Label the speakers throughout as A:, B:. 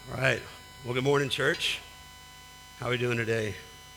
A: All right. Well, good morning, church. How are we doing today?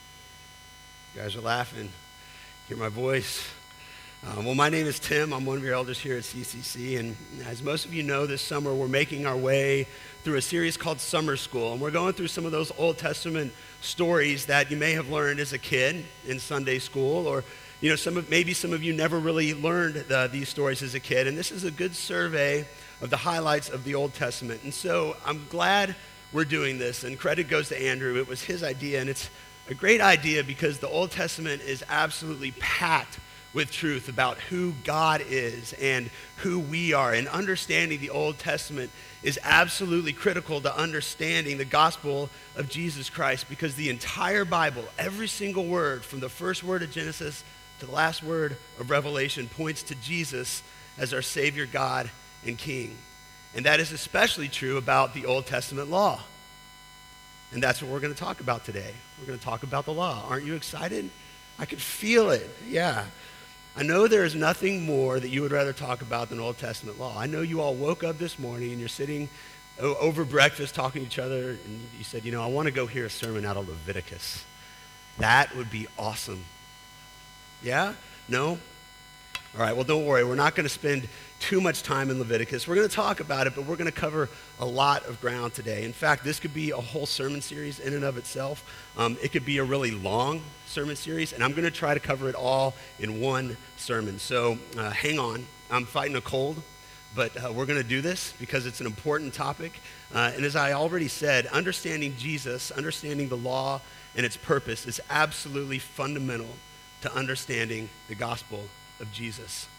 A: You guys are laughing. Hear my voice. Well, my name is Tim. I'm one of your elders here at CCC. And as most of you know, this summer we're making our way through a series called Summer School. And we're going through some of those Old Testament stories that you may have learned as a kid in Sunday school, or maybe some of you never really learned these stories as a kid. And this is a good survey of the highlights of the Old Testament. And so I'm glad we're doing this, and credit goes to Andrew. It was his idea, and it's a great idea because the Old Testament is absolutely packed with truth about who God is and who we are. And understanding the Old Testament is absolutely critical to understanding the gospel of Jesus Christ, because the entire Bible, every single word from the first word of Genesis to the last word of Revelation, points to Jesus as our Savior, God, and King. And that is especially true about the Old Testament law. And that's what we're going to talk about today. We're going to talk about the law. Aren't you excited? I could feel it. Yeah. I know there is nothing more that you would rather talk about than Old Testament law. I know you all woke up this morning and you're sitting over breakfast talking to each other, and you said, I want to go hear a sermon out of Leviticus. That would be awesome. Yeah? No? All right, well, don't worry. We're not going to spend too much time in Leviticus. We're going to talk about it, but we're going to cover a lot of ground today. In fact, this could be a whole sermon series in and of itself. It could be a really long sermon series, and I'm going to try to cover it all in one sermon. So hang on. I'm fighting a cold, but we're going to do this because it's an important topic. And as I already said, understanding Jesus, understanding the law and its purpose is absolutely fundamental to understanding the gospel of Jesus.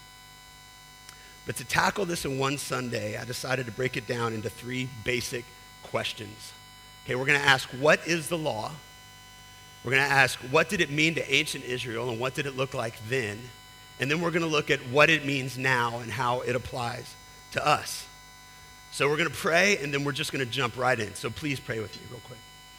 A: But to tackle this in one Sunday, I decided to break it down into three basic questions. Okay, we're going to ask, what is the law? We're going to ask, what did it mean to ancient Israel and what did it look like then? And then we're going to look at what it means now and how it applies to us. So we're going to pray, and then we're just going to jump right in. So please pray with me real quick.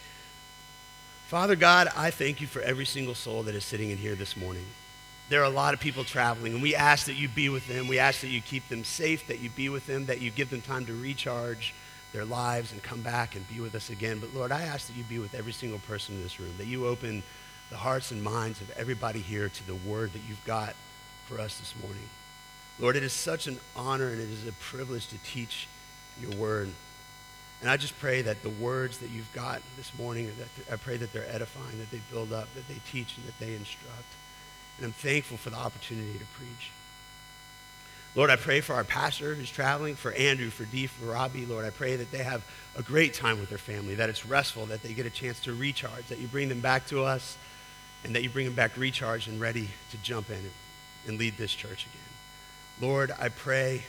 A: Father God, I thank you for every single soul that is sitting in here this morning. There are a lot of people traveling, and we ask that you be with them. We ask that you keep them safe, that you be with them, that you give them time to recharge their lives and come back and be with us again. But Lord, I ask that you be with every single person in this room, that you open the hearts and minds of everybody here to the word that you've got for us this morning. Lord, it is such an honor and it is a privilege to teach your word. And I just pray that the words that you've got this morning, I pray that they're edifying, that they build up, that they teach, and that they instruct. And I'm thankful for the opportunity to preach. Lord, I pray for our pastor who's traveling, for Andrew, for Dee, for Robbie. Lord, I pray that they have a great time with their family, that it's restful, that they get a chance to recharge, that you bring them back to us, and that you bring them back recharged and ready to jump in and lead this church again. Lord, I pray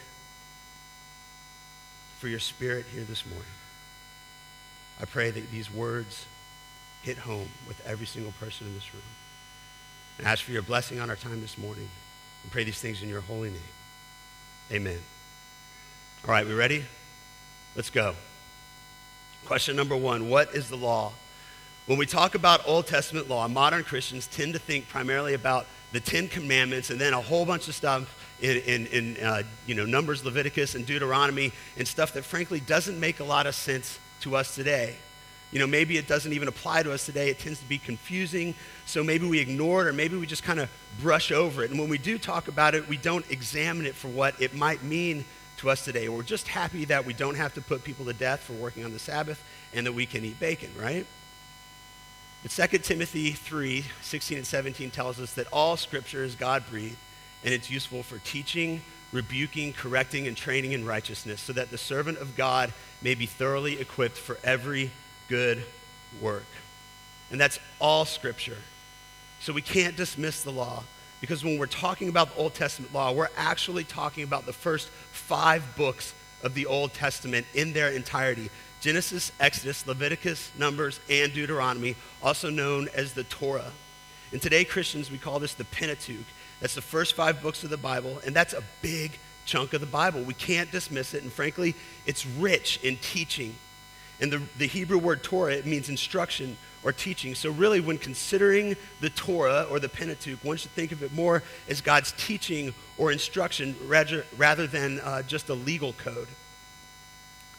A: for your spirit here this morning. I pray that these words hit home with every single person in this room. And ask for your blessing on our time this morning. And pray these things in your holy name. Amen. All right, we ready? Let's go. Question number one, what is the law? When we talk about Old Testament law, modern Christians tend to think primarily about the Ten Commandments and then a whole bunch of stuff in Numbers, Leviticus, and Deuteronomy, and stuff that frankly doesn't make a lot of sense to us today. Maybe it doesn't even apply to us today. It tends to be confusing, so maybe we ignore it, or maybe we just kind of brush over it. And when we do talk about it, we don't examine it for what it might mean to us today. We're just happy that we don't have to put people to death for working on the Sabbath and that we can eat bacon, right? But 2 Timothy 3:16 and 17 tells us that all Scripture is God-breathed, and it's useful for teaching, rebuking, correcting, and training in righteousness, so that the servant of God may be thoroughly equipped for every good work. And that's all Scripture. So we can't dismiss the law, because when we're talking about the Old Testament law, we're actually talking about the first 5 books of the Old Testament in their entirety. Genesis, Exodus, Leviticus, Numbers, and Deuteronomy, also known as the Torah. And today, Christians, we call this the Pentateuch. That's the first 5 books of the Bible, and that's a big chunk of the Bible. We can't dismiss it, and frankly, it's rich in teaching. And the Hebrew word Torah, it means instruction or teaching. So really, when considering the Torah or the Pentateuch, one should think of it more as God's teaching or instruction rather than just a legal code.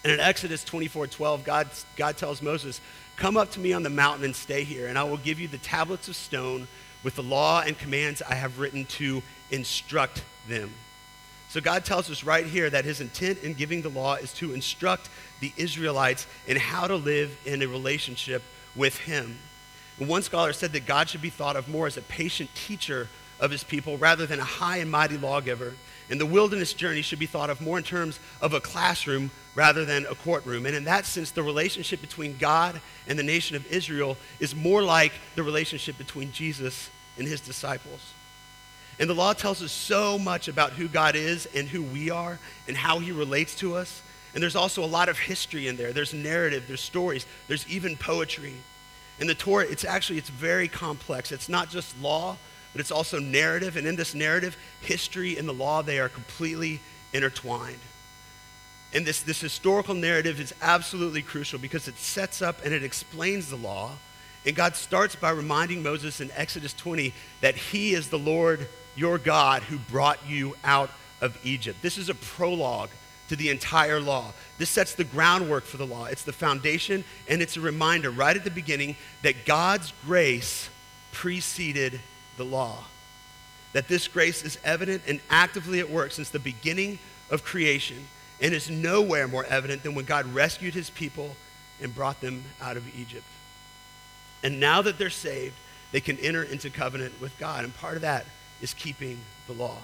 A: And in Exodus 24:12, God tells Moses, "Come up to me on the mountain and stay here, and I will give you the tablets of stone with the law and commands I have written to instruct them." So God tells us right here that his intent in giving the law is to instruct the Israelites in how to live in a relationship with him. And one scholar said that God should be thought of more as a patient teacher of his people rather than a high and mighty lawgiver. And the wilderness journey should be thought of more in terms of a classroom rather than a courtroom. And in that sense, the relationship between God and the nation of Israel is more like the relationship between Jesus and his disciples. And the law tells us so much about who God is and who we are and how he relates to us. And there's also a lot of history in there. There's narrative, there's stories, there's even poetry. And the Torah, it's very complex. It's not just law, but it's also narrative. And in this narrative, history and the law, they are completely intertwined. And this historical narrative is absolutely crucial because it sets up and it explains the law. And God starts by reminding Moses in Exodus 20 that he is the Lord your God who brought you out of Egypt. This is a prologue to the entire law. This sets the groundwork for the law. It's the foundation, and it's a reminder right at the beginning that God's grace preceded the law. That this grace is evident and actively at work since the beginning of creation, and is nowhere more evident than when God rescued his people and brought them out of Egypt. And now that they're saved, they can enter into covenant with God, and part of that is keeping the law.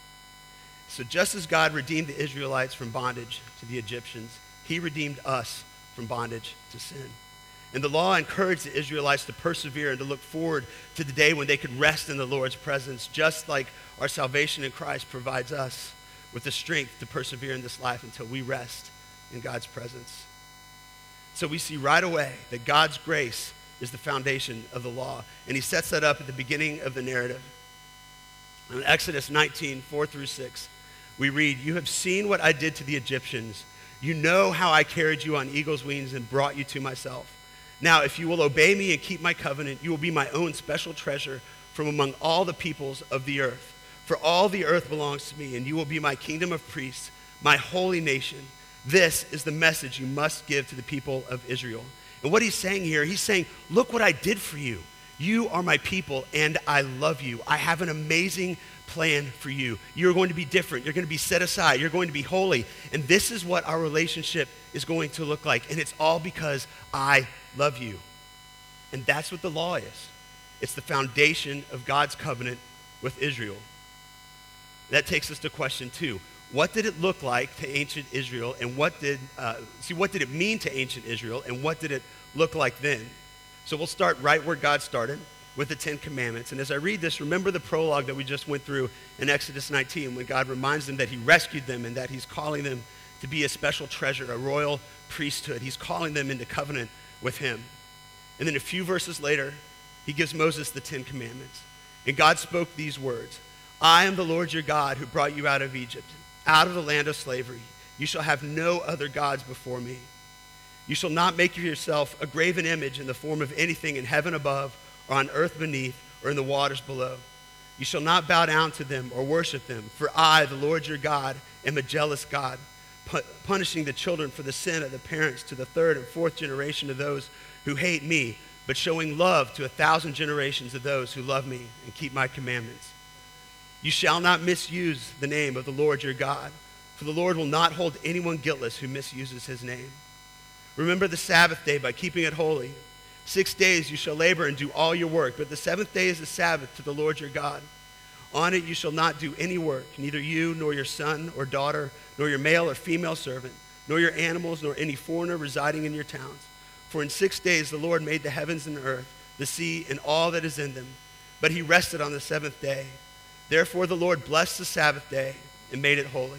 A: So just as God redeemed the Israelites from bondage to the Egyptians, he redeemed us from bondage to sin. And the law encouraged the Israelites to persevere and to look forward to the day when they could rest in the Lord's presence, just like our salvation in Christ provides us with the strength to persevere in this life until we rest in God's presence. So we see right away that God's grace is the foundation of the law. And he sets that up at the beginning of the narrative. In Exodus 19:4-6, we read, "You have seen what I did to the Egyptians. You know how I carried you on eagle's wings and brought you to myself. Now, if you will obey me and keep my covenant, you will be my own special treasure from among all the peoples of the earth. For all the earth belongs to me, and you will be my kingdom of priests, my holy nation. This is the message you must give to the people of Israel." And what he's saying here, he's saying, look what I did for you. You are my people, and I love you. I have an amazing plan for you. You're going to be different. You're going to be set aside. You're going to be holy. And this is what our relationship is going to look like. And it's all because I love you. And that's what the law is. It's the foundation of God's covenant with Israel. That takes us to question 2. What did it look like to ancient Israel, and what did it mean to ancient Israel, and what did it look like then? So we'll start right where God started, with the 10 Commandments. And as I read this, remember the prologue that we just went through in Exodus 19, when God reminds them that he rescued them and that he's calling them to be a special treasure, a royal priesthood. He's calling them into covenant with him. And then a few verses later, he gives Moses the 10 Commandments. And God spoke these words, "I am the Lord your God who brought you out of Egypt, out of the land of slavery. You shall have no other gods before me. You shall not make of yourself a graven image in the form of anything in heaven above, or on earth beneath, or in the waters below. You shall not bow down to them or worship them, for I, the Lord your God, am a jealous God, punishing the children for the sin of the parents to the 3rd and 4th generation of those who hate me, but showing love to 1,000 generations of those who love me and keep my commandments. You shall not misuse the name of the Lord your God, for the Lord will not hold anyone guiltless who misuses his name. Remember the Sabbath day by keeping it holy. 6 days you shall labor and do all your work, but the 7th day is the Sabbath to the Lord your God. On it you shall not do any work, neither you nor your son or daughter, nor your male or female servant, nor your animals, nor any foreigner residing in your towns. For in 6 days the Lord made the heavens and the earth, the sea, and all that is in them. But he rested on the 7th day. Therefore the Lord blessed the Sabbath day and made it holy.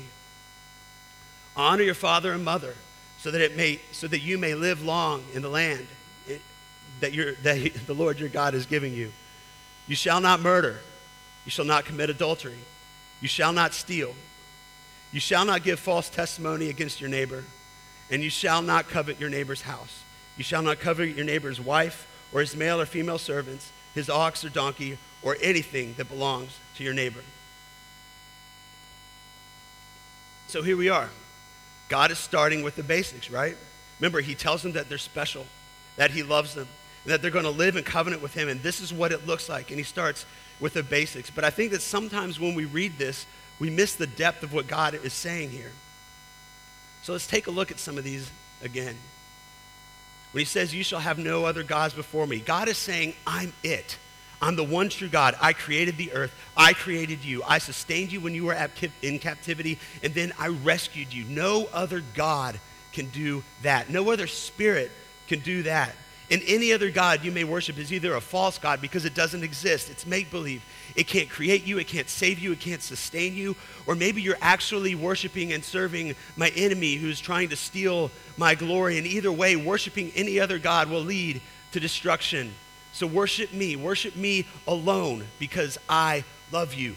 A: Honor your father and mother, so that you may live long in the land that the Lord your God is giving you. You shall not murder. You shall not commit adultery. You shall not steal. You shall not give false testimony against your neighbor. And you shall not covet your neighbor's house. You shall not covet your neighbor's wife or his male or female servants, his ox or donkey, or anything that belongs to your neighbor. So here we are. God is starting with the basics, right? Remember, he tells them that they're special, that he loves them, and that they're going to live in covenant with him, and this is what it looks like. And he starts with the basics. But I think that sometimes when we read this, we miss the depth of what God is saying here. So let's take a look at some of these again. When he says, you shall have no other gods before me, God is saying, I'm it. I'm the one true God. I created the earth. I created you. I sustained you when you were in captivity, and then I rescued you. No other God can do that. No other spirit can do that. And any other God you may worship is either a false God because it doesn't exist. It's make-believe. It can't create you. It can't save you. It can't sustain you. Or maybe you're actually worshiping and serving my enemy who's trying to steal my glory. And either way, worshiping any other God will lead to destruction. So worship me alone because I love you.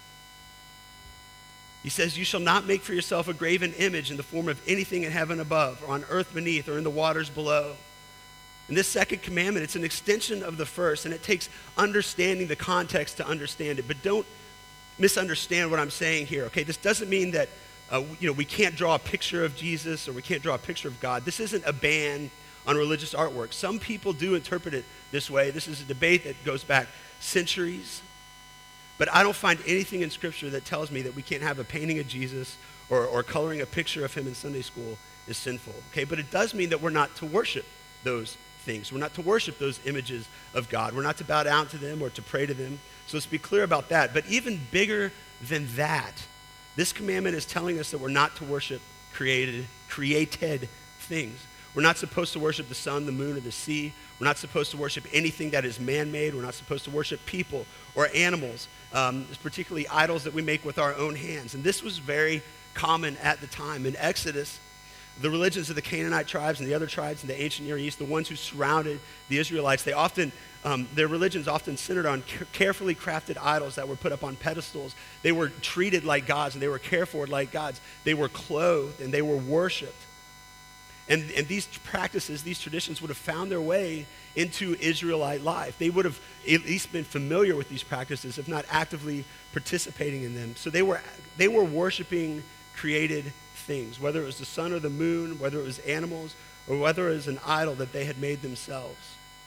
A: He says, you shall not make for yourself a graven image in the form of anything in heaven above or on earth beneath or in the waters below. And this second commandment, it's an extension of the first, and it takes understanding the context to understand it. But don't misunderstand what I'm saying here, okay? This doesn't mean that we can't draw a picture of Jesus or we can't draw a picture of God. This isn't a ban on religious artwork. Some people do interpret it this way. This is a debate that goes back centuries. But I don't find anything in Scripture that tells me that we can't have a painting of Jesus or coloring a picture of him in Sunday school is sinful, okay? But it does mean that we're not to worship those things. We're not to worship those images of God. We're not to bow down to them or to pray to them. So let's be clear about that. But even bigger than that, this commandment is telling us that we're not to worship created things. We're not supposed to worship the sun, the moon, or the sea. We're not supposed to worship anything that is man-made. We're not supposed to worship people or animals, particularly idols that we make with our own hands. And this was very common at the time. In Exodus, the religions of the Canaanite tribes and the other tribes in the ancient Near East, the ones who surrounded the Israelites, their religions often centered on carefully crafted idols that were put up on pedestals. They were treated like gods and they were cared for like gods. They were clothed and they were worshipped. And these practices, these traditions would have found their way into Israelite life. They would have at least been familiar with these practices, if not actively participating in them. So they were worshiping created things, whether it was the sun or the moon, whether it was animals, or whether it was an idol that they had made themselves.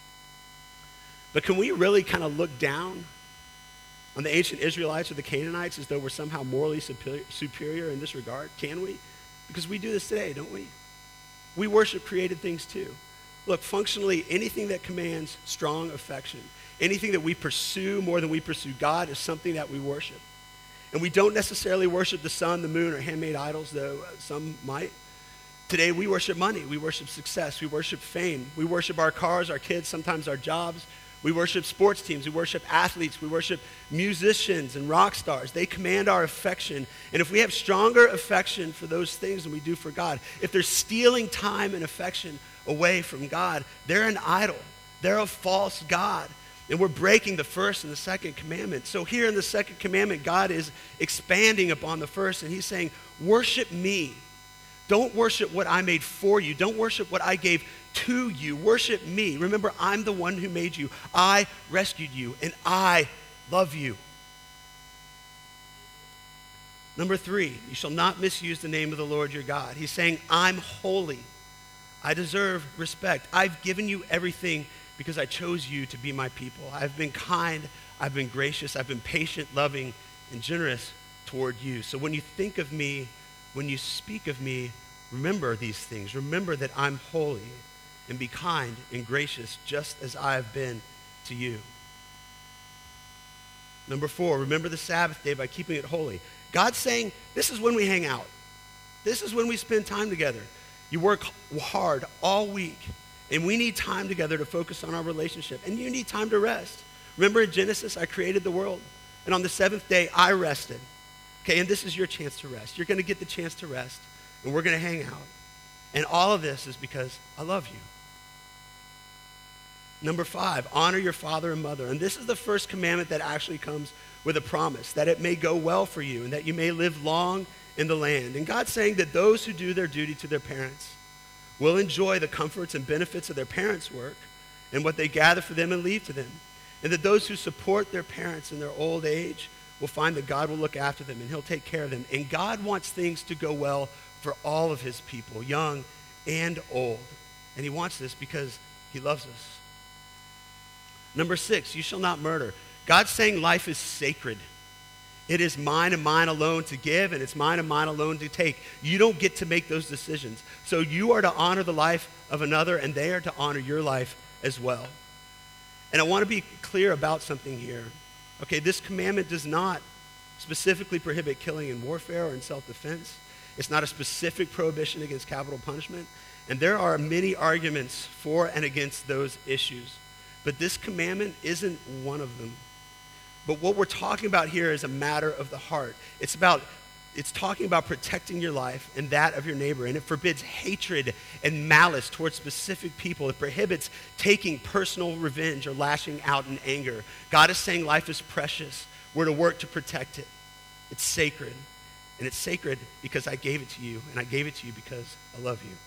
A: But can we really kind of look down on the ancient Israelites or the Canaanites as though we're somehow morally superior in this regard? Can we? Because we do this today, don't we? We worship created things too. Look, functionally, anything that commands strong affection, anything that we pursue more than we pursue God is something that we worship. And we don't necessarily worship the sun, the moon, or handmade idols, though some might. Today, we worship money. We worship success. We worship fame. We worship our cars, our kids, sometimes our jobs. We worship sports teams. We worship athletes. We worship musicians and rock stars. They command our affection. And if we have stronger affection for those things than we do for God, if they're stealing time and affection away from God, they're an idol. They're a false god. And we're breaking the first and the second commandment. So here in the second commandment, God is expanding upon the first, and he's saying, worship me. Don't worship what I made for you. Don't worship what I gave to you. Worship me. Remember, I'm the one who made you. I rescued you, and I love you. Number 3, you shall not misuse the name of the Lord your God. He's saying, I'm holy. I deserve respect. I've given you everything because I chose you to be my people. I've been kind, I've been gracious, I've been patient, loving, and generous toward you. So when you think of me, when you speak of me, remember these things. Remember that I'm holy, and be kind and gracious just as I have been to you. Number 4, remember the Sabbath day by keeping it holy. God's saying, this is when we hang out. This is when we spend time together. You work hard all week, and we need time together to focus on our relationship. And you need time to rest. Remember in Genesis, I created the world. And on the 7th day, I rested. Okay, and this is your chance to rest. You're going to get the chance to rest, and we're going to hang out. And all of this is because I love you. Number 5, honor your father and mother. And this is the first commandment that actually comes with a promise, that it may go well for you and that you may live long in the land. And God's saying that those who do their duty to their parents will enjoy the comforts and benefits of their parents' work and what they gather for them and leave to them. And that those who support their parents in their old age will find that God will look after them and he'll take care of them. And God wants things to go well for all of his people, young and old. And he wants this because he loves us. Number 6, you shall not murder. God's saying life is sacred. It is mine and mine alone to give, and it's mine and mine alone to take. You don't get to make those decisions. So you are to honor the life of another, and they are to honor your life as well. And I want to be clear about something here. Okay, this commandment does not specifically prohibit killing in warfare or in self-defense. It's not a specific prohibition against capital punishment. And there are many arguments for and against those issues. But this commandment isn't one of them. But what we're talking about here is a matter of the heart. It's talking about protecting your life and that of your neighbor. And it forbids hatred and malice towards specific people. It prohibits taking personal revenge or lashing out in anger. God is saying life is precious. We're to work to protect it. It's sacred. And it's sacred because I gave it to you. And I gave it to you because I love you.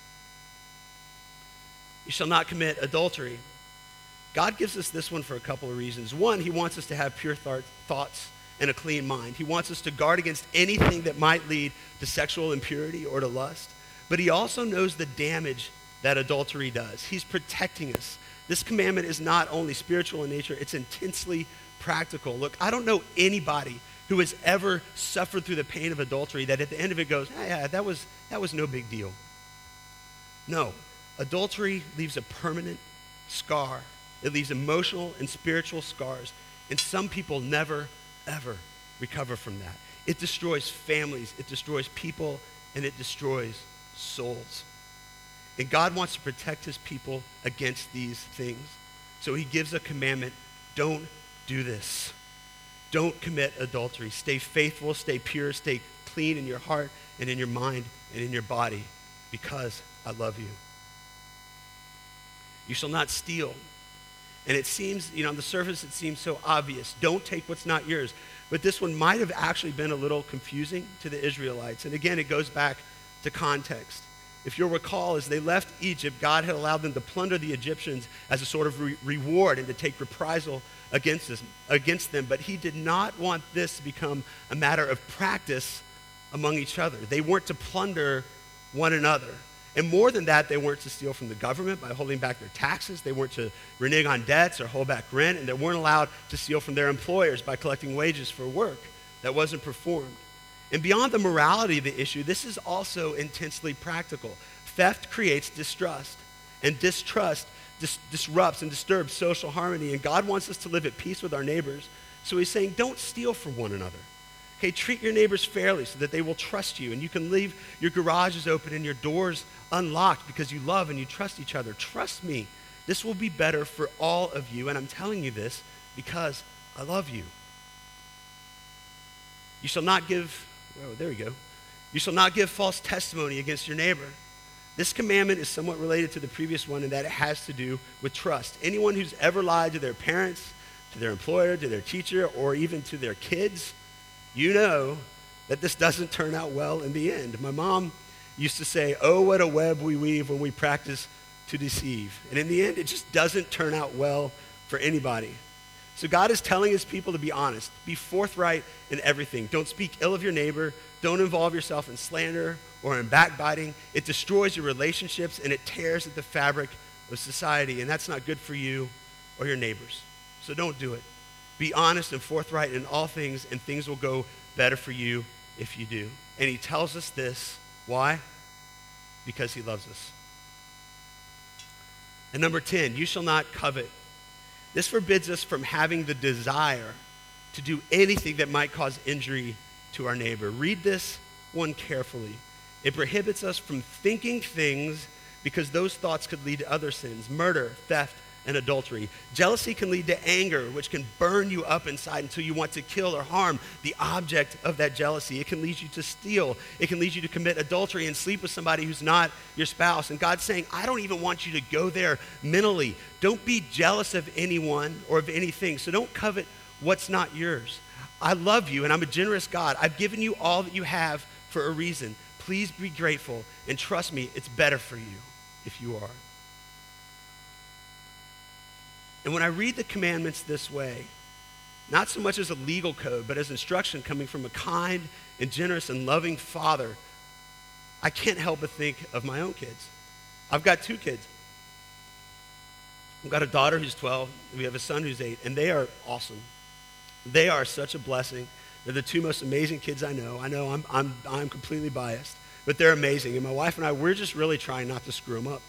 A: You shall not commit adultery. God gives us this one for a couple of reasons. One, he wants us to have pure thoughts and a clean mind. He wants us to guard against anything that might lead to sexual impurity or to lust. But he also knows the damage that adultery does. He's protecting us. This commandment is not only spiritual in nature, it's intensely practical. Look, I don't know anybody who has ever suffered through the pain of adultery that at the end of it goes, yeah, that was no big deal. No, adultery leaves a permanent scar. It leaves emotional and spiritual scars. And some people never, ever recover from that. It destroys families, it destroys people, and it destroys souls. And God wants to protect his people against these things. So he gives a commandment, don't do this. Don't commit adultery. Stay faithful, stay pure, stay clean in your heart and in your mind and in your body because I love you. You shall not steal. And it seems, on the surface, it seems so obvious. Don't take what's not yours. But this one might have actually been a little confusing to the Israelites. And again, it goes back to context. If you'll recall, as they left Egypt, God had allowed them to plunder the Egyptians as a sort of reward and to take reprisal against them. But he did not want this to become a matter of practice among each other. They weren't to plunder one another. And more than that, they weren't to steal from the government by holding back their taxes. They weren't to renege on debts or hold back rent. And they weren't allowed to steal from their employers by collecting wages for work that wasn't performed. And beyond the morality of the issue, this is also intensely practical. Theft creates distrust. And distrust disrupts and disturbs social harmony. And God wants us to live at peace with our neighbors. So he's saying, don't steal from one another. Okay, treat your neighbors fairly so that they will trust you. And you can leave your garages open and your doors unlocked because you love and you trust each other. Trust me, this will be better for all of you. And I'm telling you this because I love you. You shall not give, You shall not give false testimony against your neighbor. This commandment is somewhat related to the previous one in that it has to do with trust. Anyone who's ever lied to their parents, to their employer, to their teacher, or even to their kids, you know that this doesn't turn out well in the end. My mom used to say, oh, what a web we weave when we practice to deceive. And in the end, it just doesn't turn out well for anybody. So God is telling his people to be honest, be forthright in everything. Don't speak ill of your neighbor. Don't involve yourself in slander or in backbiting. It destroys your relationships and it tears at the fabric of society. And that's not good for you or your neighbors. So don't do it. Be honest and forthright in all things, and things will go better for you if you do. And he tells us this. Why? Because he loves us. And number 10, you shall not covet. This forbids us from having the desire to do anything that might cause injury to our neighbor. Read this one carefully. It prohibits us from thinking things because those thoughts could lead to other sins, murder, theft, and adultery. Jealousy can lead to anger, which can burn you up inside until you want to kill or harm the object of that jealousy. It can lead you to steal. It can lead you to commit adultery and sleep with somebody who's not your spouse. And God's saying, I don't even want you to go there mentally. Don't be jealous of anyone or of anything. So don't covet what's not yours. I love you, and I'm a generous God. I've given you all that you have for a reason. Please be grateful, and trust me, it's better for you if you are. And when I read the commandments this way, not so much as a legal code, but as instruction coming from a kind and generous and loving Father, I can't help but think of my own kids. I've got 2 kids. I've got a daughter who's 12. We have a son who's 8, and they are awesome. They are such a blessing. They're the 2 most amazing kids I know. I know I'm completely biased, but they're amazing. And my wife and I, we're just really trying not to screw them up.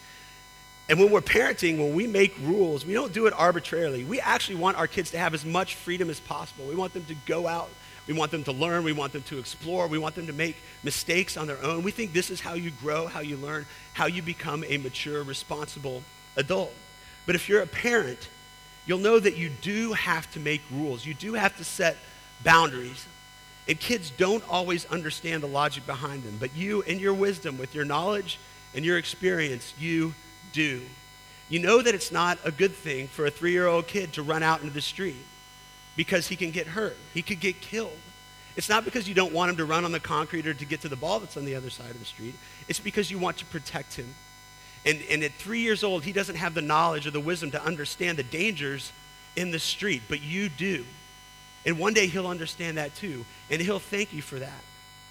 A: And when we're parenting, when we make rules, we don't do it arbitrarily. We actually want our kids to have as much freedom as possible. We want them to go out. We want them to learn. We want them to explore. We want them to make mistakes on their own. We think this is how you grow, how you learn, how you become a mature, responsible adult. But if you're a parent, you'll know that you do have to make rules. You do have to set boundaries. And kids don't always understand the logic behind them. But you, in your wisdom, with your knowledge and your experience, you do. You know that it's not a good thing for a 3-year-old kid to run out into the street because he can get hurt. He could get killed. It's not because you don't want him to run on the concrete or to get to the ball that's on the other side of the street. It's because you want to protect him. And at 3 years old, he doesn't have the knowledge or the wisdom to understand the dangers in the street, but you do. And one day he'll understand that too, and he'll thank you for that.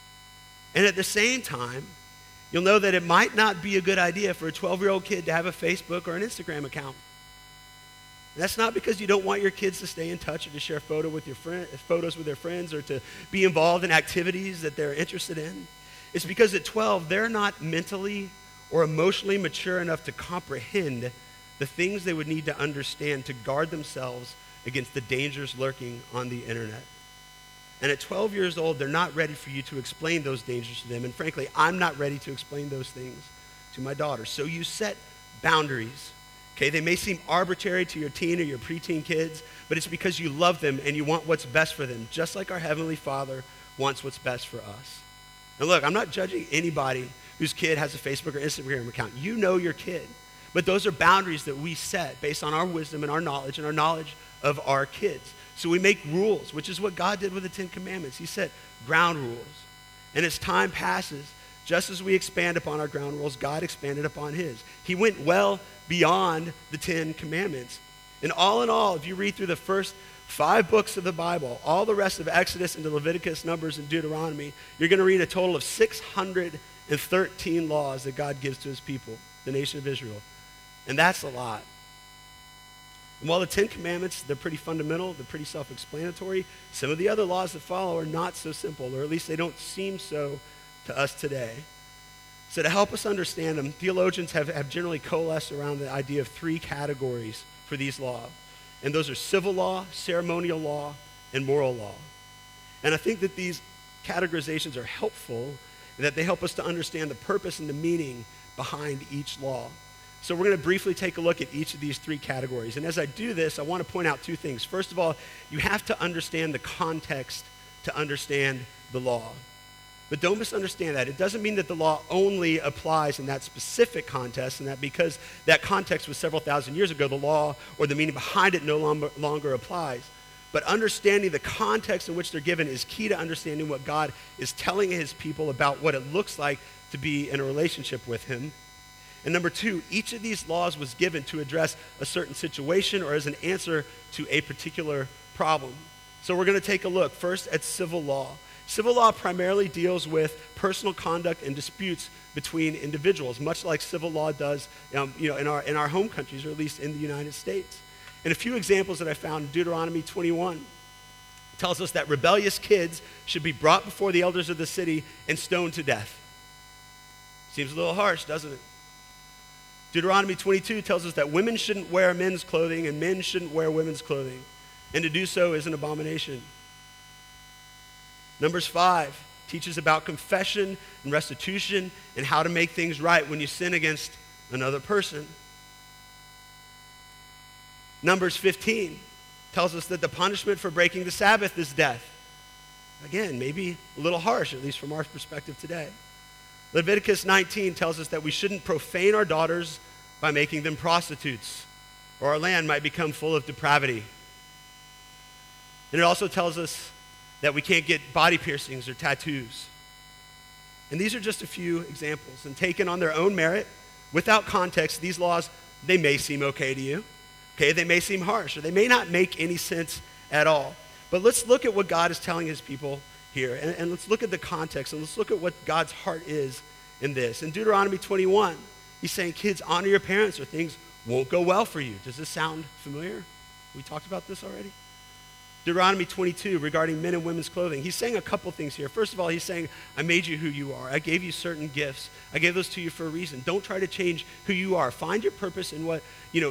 A: And at the same time, you'll know that it might not be a good idea for a 12-year-old kid to have a Facebook or an Instagram account. And that's not because you don't want your kids to stay in touch or to share photos with their friends or to be involved in activities that they're interested in. It's because at 12, they're not mentally or emotionally mature enough to comprehend the things they would need to understand to guard themselves against the dangers lurking on the internet. And at 12 years old, they're not ready for you to explain those dangers to them. And frankly, I'm not ready to explain those things to my daughter. So you set boundaries. Okay, they may seem arbitrary to your teen or your preteen kids, but it's because you love them and you want what's best for them, just like our Heavenly Father wants what's best for us. And look, I'm not judging anybody whose kid has a Facebook or Instagram account. You know your kid. But those are boundaries that we set based on our wisdom and our knowledge of our kids. So we make rules, which is what God did with the 10 Commandments. He set ground rules. And as time passes, just as we expand upon our ground rules, God expanded upon his. He went well beyond the 10 Commandments. And all in all, if you read through the first 5 books of the Bible, all the rest of Exodus into Leviticus, Numbers, and Deuteronomy, you're going to read a total of 613 laws that God gives to his people, the nation of Israel. And that's a lot. And while the 10 Commandments, they're pretty fundamental, they're pretty self-explanatory, some of the other laws that follow are not so simple, or at least they don't seem so to us today. So to help us understand them, theologians have generally coalesced around the idea of 3 categories for these laws. And those are civil law, ceremonial law, and moral law. And I think that these categorizations are helpful and that they help us to understand the purpose and the meaning behind each law. So we're going to briefly take a look at each of these 3 categories. And as I do this, I want to point out 2 things. First of all, you have to understand the context to understand the law. But don't misunderstand that. It doesn't mean that the law only applies in that specific context, and that because that context was several thousand years ago, the law or the meaning behind it no longer applies. But understanding the context in which they're given is key to understanding what God is telling his people about what it looks like to be in a relationship with him. And number 2, each of these laws was given to address a certain situation or as an answer to a particular problem. So we're going to take a look first at civil law. Civil law primarily deals with personal conduct and disputes between individuals, much like civil law does in our home countries, or at least in the United States. And a few examples that I found in Deuteronomy 21 tells us that rebellious kids should be brought before the elders of the city and stoned to death. Seems a little harsh, doesn't it? Deuteronomy 22 tells us that women shouldn't wear men's clothing and men shouldn't wear women's clothing, and to do so is an abomination. Numbers 5 teaches about confession and restitution and how to make things right when you sin against another person. Numbers 15 tells us that the punishment for breaking the Sabbath is death. Again, maybe a little harsh, at least from our perspective today. Leviticus 19 tells us that we shouldn't profane our daughters by making them prostitutes, or our land might become full of depravity. And it also tells us that we can't get body piercings or tattoos. And these are just a few examples. And taken on their own merit, without context, these laws, they may seem okay to you. Okay, they may seem harsh, or they may not make any sense at all. But let's look at what God is telling his people here. And let's look at the context, and let's look at what God's heart is in this. In Deuteronomy 21, he's saying, kids, honor your parents or things won't go well for you. Does this sound familiar? We talked about this already? Deuteronomy 22, regarding men and women's clothing. He's saying a couple things here. First of all, he's saying, I made you who you are. I gave you certain gifts. I gave those to you for a reason. Don't try to change who you are. Find your purpose in what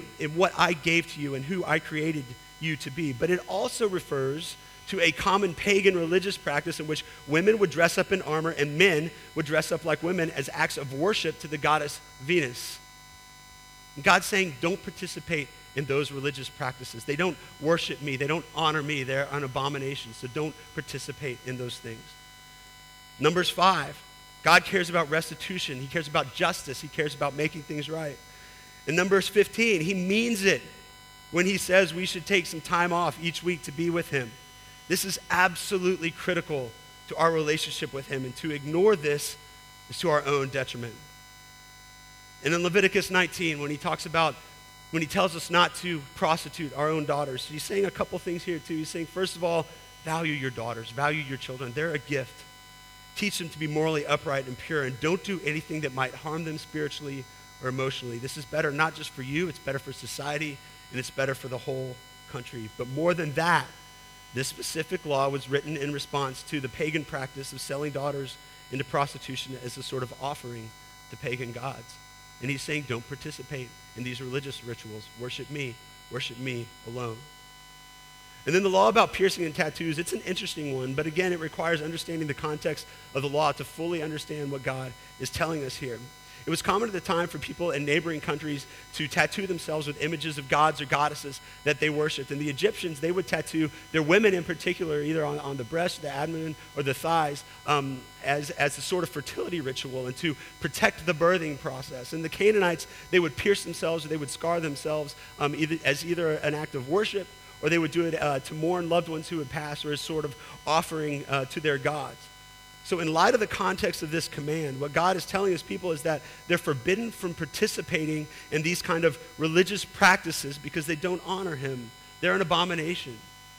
A: I gave to you and who I created you to be. But it also refers to a common pagan religious practice in which women would dress up in armor and men would dress up like women as acts of worship to the goddess Venus. And God's saying, don't participate in those religious practices. They don't worship me. They don't honor me. They're an abomination. So don't participate in those things. Numbers 5, God cares about restitution. He cares about justice. He cares about making things right. In Numbers 15, he means it when he says we should take some time off each week to be with him. This is absolutely critical to our relationship with him, and to ignore this is to our own detriment. And in Leviticus 19, when he tells us not to prostitute our own daughters, he's saying a couple things here too. He's saying, first of all, value your daughters, value your children. They're a gift. Teach them to be morally upright and pure, and don't do anything that might harm them spiritually or emotionally. This is better not just for you, it's better for society, and it's better for the whole country. But more than that, this specific law was written in response to the pagan practice of selling daughters into prostitution as a sort of offering to pagan gods. And he's saying, don't participate in these religious rituals. Worship me alone. And then the law about piercing and tattoos, it's an interesting one, but again, it requires understanding the context of the law to fully understand what God is telling us here. It was common at the time for people in neighboring countries to tattoo themselves with images of gods or goddesses that they worshipped. And the Egyptians, they would tattoo their women in particular, either on the breast, the abdomen, or the thighs, as a sort of fertility ritual and to protect the birthing process. And the Canaanites, they would pierce themselves or they would scar themselves either an act of worship, or they would do it to mourn loved ones who had passed, or as sort of offering to their gods. So in light of the context of this command, what God is telling his people is that they're forbidden from participating in these kind of religious practices because they don't honor him. They're an abomination.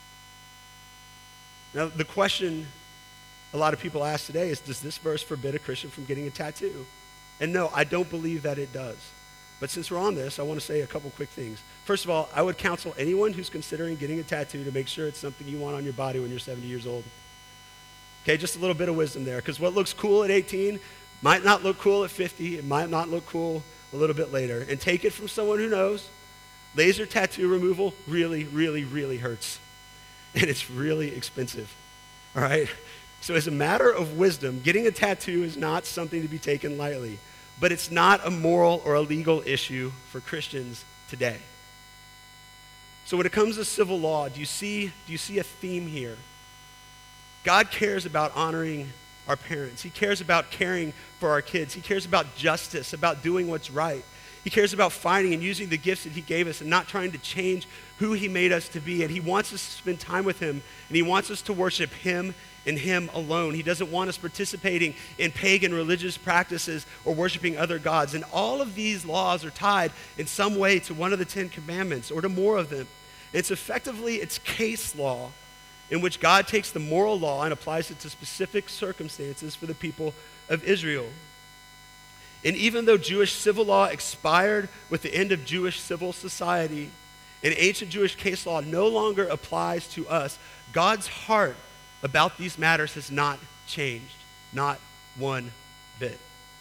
A: Now, the question a lot of people ask today is, does this verse forbid a Christian from getting a tattoo? And no, I don't believe that it does. But since we're on this, I want to say a couple quick things. First of all, I would counsel anyone who's considering getting a tattoo to make sure it's something you want on your body when you're 70 years old. Okay, just a little bit of wisdom there, because what looks cool at 18 might not look cool at 50. It might not look cool a little bit later. And take it from someone who knows. Laser tattoo removal really, really, really hurts. And it's really expensive, all right? So as a matter of wisdom, getting a tattoo is not something to be taken lightly. But it's not a moral or a legal issue for Christians today. So when it comes to civil law, do you see a theme here? God cares about honoring our parents. He cares about caring for our kids. He cares about justice, about doing what's right. He cares about finding and using the gifts that he gave us and not trying to change who he made us to be. And he wants us to spend time with him, and he wants us to worship him and him alone. He doesn't want us participating in pagan religious practices or worshiping other gods. And all of these laws are tied in some way to one of the 10 commandments or to more of them. It's case law in which God takes the moral law and applies it to specific circumstances for the people of Israel. And even though Jewish civil law expired with the end of Jewish civil society, and ancient Jewish case law no longer applies to us, God's heart about these matters has not changed, not one bit.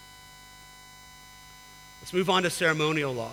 A: Let's move on to ceremonial law.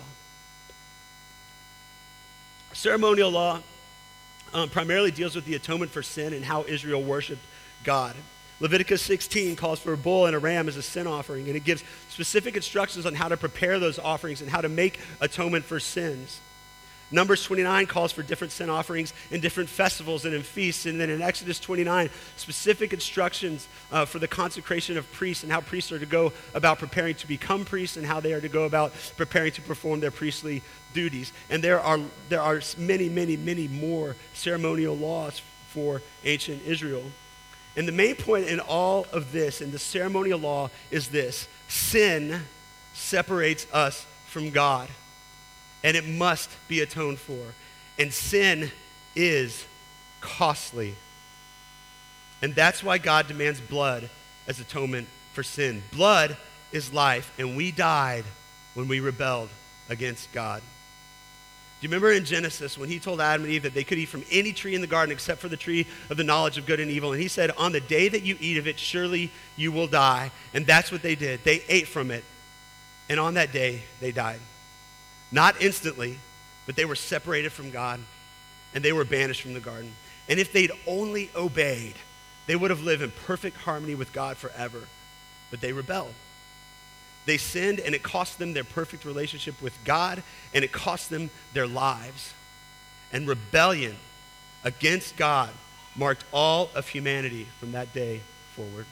A: Ceremonial law primarily deals with the atonement for sin and how Israel worshiped God. Leviticus 16 calls for a bull and a ram as a sin offering, and it gives specific instructions on how to prepare those offerings and how to make atonement for sins. Numbers 29 calls for different sin offerings in different festivals and in feasts. And then in Exodus 29, specific instructions for the consecration of priests and how priests are to go about preparing to become priests and how they are to go about preparing to perform their priestly duties. And there are many, many, many more ceremonial laws for ancient Israel. And the main point in all of this, in the ceremonial law, is this: sin separates us from God. And it must be atoned for. And sin is costly. And that's why God demands blood as atonement for sin. Blood is life, and we died when we rebelled against God. Do you remember in Genesis when he told Adam and Eve that they could eat from any tree in the garden except for the tree of the knowledge of good and evil? And he said, on the day that you eat of it, surely you will die. And that's what they did. They ate from it. And on that day, they died. Not instantly, but they were separated from God, and they were banished from the garden. And if they'd only obeyed, they would have lived in perfect harmony with God forever. But they rebelled. They sinned, and it cost them their perfect relationship with God, and it cost them their lives. And rebellion against God marked all of humanity from that day forward.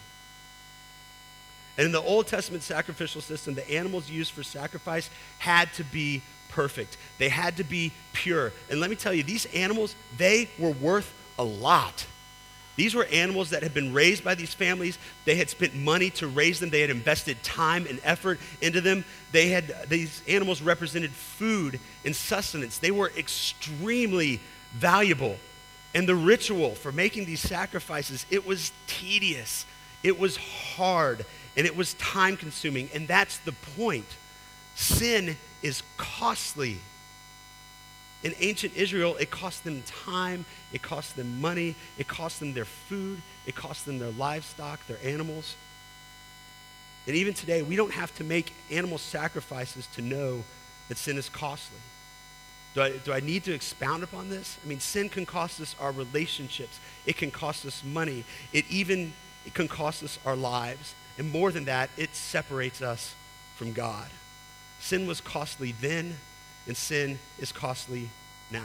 A: And in the Old Testament sacrificial system, the animals used for sacrifice had to be perfect. They had to be pure. And let me tell you, these animals, they were worth a lot. These were animals that had been raised by these families. They had spent money to raise them. They had invested time and effort into them. These animals represented food and sustenance. They were extremely valuable. And the ritual for making these sacrifices, it was tedious. It was hard. And it was time consuming. And that's the point. Sin is costly. In ancient Israel, it cost them time, it cost them money, it cost them their food, it cost them their livestock, their animals. And even today, we don't have to make animal sacrifices to know that sin is costly. Do I need to expound upon this? I mean, sin can cost us our relationships. It can cost us money. It can cost us our lives. And more than that, it separates us from God. Sin was costly then, and sin is costly now.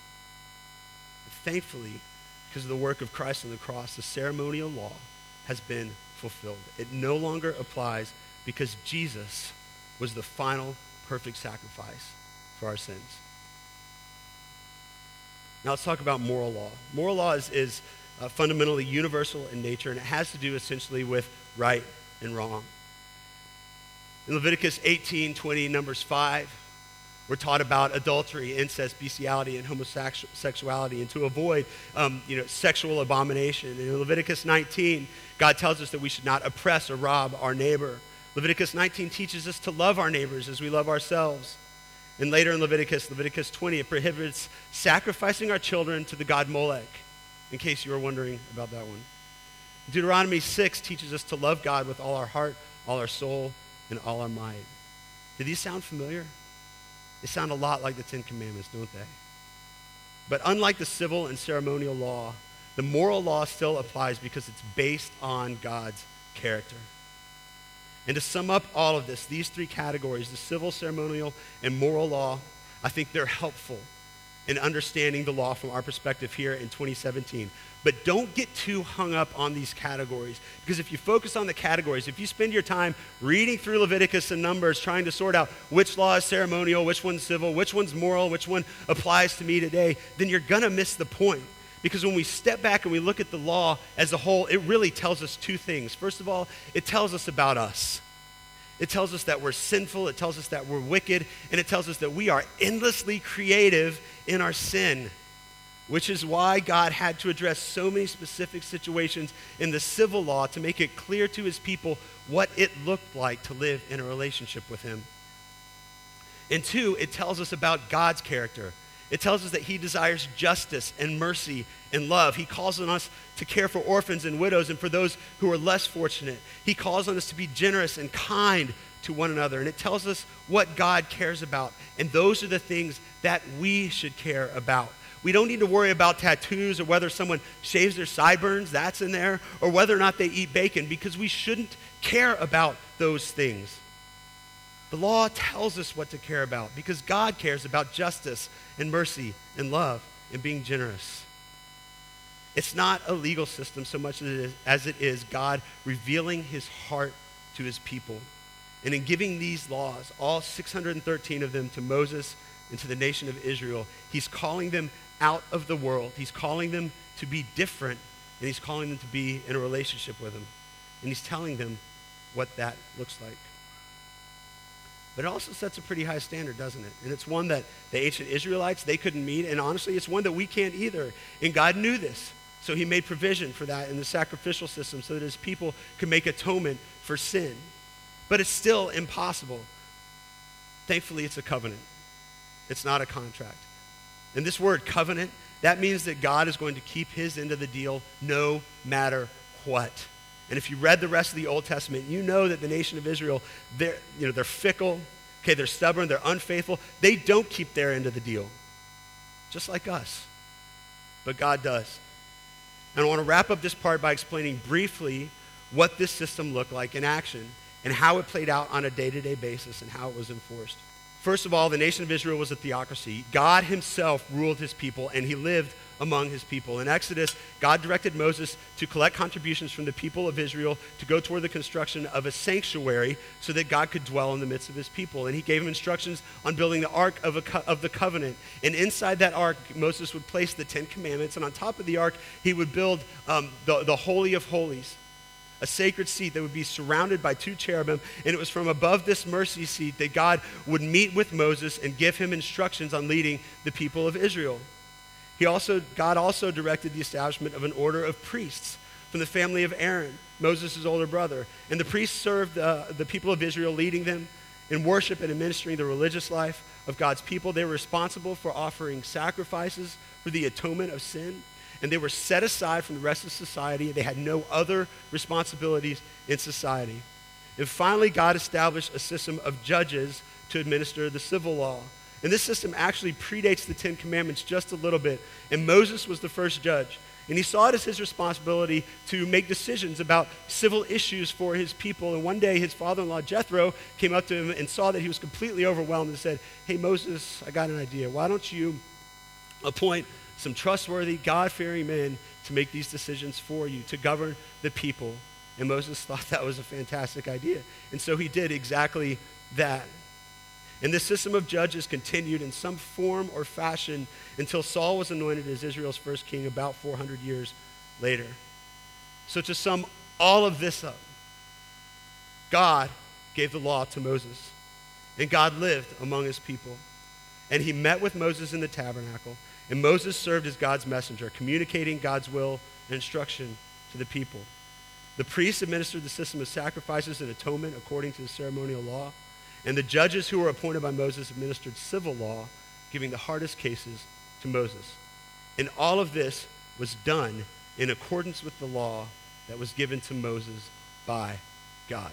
A: But thankfully, because of the work of Christ on the cross, the ceremonial law has been fulfilled. It no longer applies because Jesus was the final perfect sacrifice for our sins. Now let's talk about moral law. Moral law is fundamentally universal in nature, and it has to do essentially with right and wrong. In Leviticus 18:20, Numbers 5, we're taught about adultery, incest, bestiality, and homosexuality, and to avoid sexual abomination. And in Leviticus 19, God tells us that we should not oppress or rob our neighbor. Leviticus 19 teaches us to love our neighbors as we love ourselves. And later in Leviticus 20, it prohibits sacrificing our children to the god Molech, in case you were wondering about that one. Deuteronomy 6 teaches us to love God with all our heart, all our soul, and all our might. Do these sound familiar? They sound a lot like the Ten Commandments, don't they? But unlike the civil and ceremonial law, the moral law still applies because it's based on God's character. And to sum up all of this, these three categories, the civil, ceremonial, and moral law, I think they're helpful in understanding the law from our perspective here in 2017. But don't get too hung up on these categories, because if you focus on the categories, if you spend your time reading through Leviticus and Numbers trying to sort out which law is ceremonial, which one's civil, which one's moral, which one applies to me today, then you're going to miss the point. Because when we step back and we look at the law as a whole, it really tells us two things. First of all, it tells us about us. It tells us that we're sinful, it tells us that we're wicked, and it tells us that we are endlessly creative in our sin, which is why God had to address so many specific situations in the civil law to make it clear to his people what it looked like to live in a relationship with him. And two, it tells us about God's character. It tells us that he desires justice and mercy and love. He calls on us to care for orphans and widows and for those who are less fortunate. He calls on us to be generous and kind to one another. And it tells us what God cares about. And those are the things that we should care about. We don't need to worry about tattoos or whether someone shaves their sideburns, that's in there, or whether or not they eat bacon, because we shouldn't care about those things. The law tells us what to care about because God cares about justice and mercy and love and being generous. It's not a legal system so much as it is God revealing his heart to his people. And in giving these laws, all 613 of them to Moses and to the nation of Israel, he's calling them out of the world. He's calling them to be different, and he's calling them to be in a relationship with him. And he's telling them what that looks like. But it also sets a pretty high standard, doesn't it? And it's one that the ancient Israelites, they couldn't meet. And honestly, it's one that we can't either. And God knew this. So he made provision for that in the sacrificial system so that his people could make atonement for sin. but it's still impossible. Thankfully, it's a covenant. It's not a contract. And this word covenant, that means that God is going to keep his end of the deal no matter what. And if you read the rest of the Old Testament, you know that the nation of Israel, they're fickle, okay, they're stubborn, they're unfaithful. They don't keep their end of the deal, just like us. But God does. And I want to wrap up this part by explaining briefly what this system looked like in action and how it played out on a day-to-day basis and how it was enforced. First of all, the nation of Israel was a theocracy. God himself ruled his people, and he lived among his people. In Exodus, God directed Moses to collect contributions from the people of Israel to go toward the construction of a sanctuary so that God could dwell in the midst of his people. And he gave him instructions on building the Ark of the Covenant. And inside that Ark, Moses would place the 10 Commandments, and on top of the Ark, he would build the Holy of Holies, a sacred seat that would be surrounded by 2 cherubim, and it was from above this mercy seat that God would meet with Moses and give him instructions on leading the people of Israel. God also directed the establishment of an order of priests from the family of Aaron, Moses' older brother. And the priests served the people of Israel, leading them in worship and administering the religious life of God's people. They were responsible for offering sacrifices for the atonement of sin. And they were set aside from the rest of society. They had no other responsibilities in society. And finally, God established a system of judges to administer the civil law. And this system actually predates the 10 Commandments just a little bit. And Moses was the first judge. And he saw it as his responsibility to make decisions about civil issues for his people. And one day, his father-in-law, Jethro, came up to him and saw that he was completely overwhelmed and said, "Hey, Moses, I got an idea. Why don't you appoint some trustworthy, God-fearing men to make these decisions for you, to govern the people?" And Moses thought that was a fantastic idea. And so he did exactly that. And this system of judges continued in some form or fashion until Saul was anointed as Israel's first king about 400 years later. So to sum all of this up, God gave the law to Moses, and God lived among his people. And he met with Moses in the tabernacle, and Moses served as God's messenger, communicating God's will and instruction to the people. The priests administered the system of sacrifices and atonement according to the ceremonial law, and the judges who were appointed by Moses administered civil law, giving the hardest cases to Moses. And all of this was done in accordance with the law that was given to Moses by God.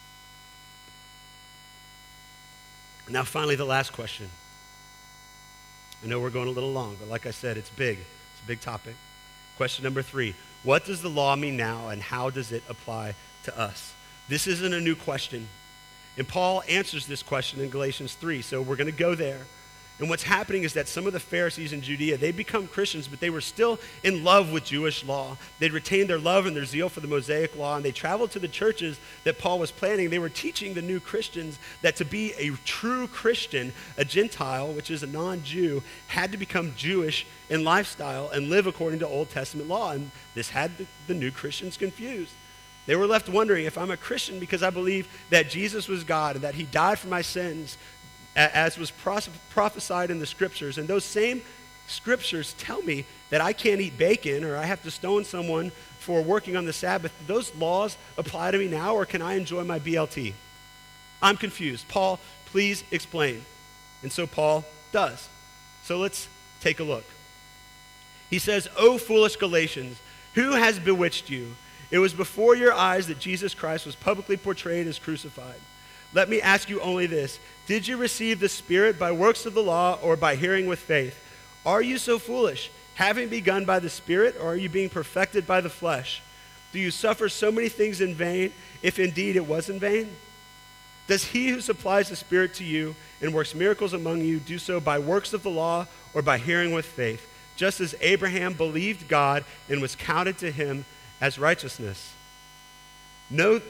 A: Now, finally, the last question. I know we're going a little long, but like I said, it's big. It's a big topic. Question number 3. What does the law mean now, and how does it apply to us? This isn't a new question. And Paul answers this question in Galatians 3, so we're going to go there. And what's happening is that some of the Pharisees in Judea, they become Christians, but they were still in love with Jewish law. They'd retained their love and their zeal for the Mosaic law, and they traveled to the churches that Paul was planning. They were teaching the new Christians that to be a true Christian, a Gentile, which is a non-Jew, had to become Jewish in lifestyle and live according to Old Testament law. And this had the new Christians confused. They were left wondering, if I'm a Christian because I believe that Jesus was God and that he died for my sins, as was prophesied in the scriptures, and those same scriptures tell me that I can't eat bacon or I have to stone someone for working on the Sabbath, do those laws apply to me now, or can I enjoy my BLT? I'm confused. Paul, please explain. And so Paul does. So let's take a look. He says, "O foolish Galatians, who has bewitched you? It was before your eyes that Jesus Christ was publicly portrayed as crucified. Let me ask you only this. Did you receive the Spirit by works of the law or by hearing with faith? Are you so foolish, having begun by the Spirit, or are you being perfected by the flesh? Do you suffer so many things in vain, if indeed it was in vain? Does he who supplies the Spirit to you and works miracles among you do so by works of the law or by hearing with faith, just as Abraham believed God and was counted to him as righteousness? Know